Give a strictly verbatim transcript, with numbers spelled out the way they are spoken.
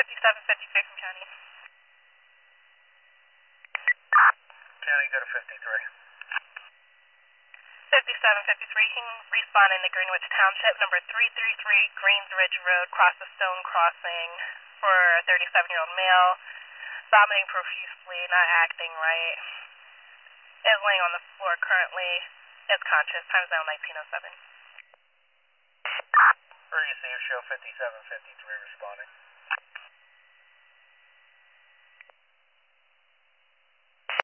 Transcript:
fifty-seven fifty-three from County. County, go to fifty-three. fifty-seven fifty-three, can you respond in the Greenwich Township, number three thirty-three Greens Ridge Road, cross the stone crossing for a thirty-seven-year-old male, vomiting profusely, not acting right, is laying on the floor currently, is conscious, time zone nineteen oh seven. Receive, show fifty-seven fifty-three responding.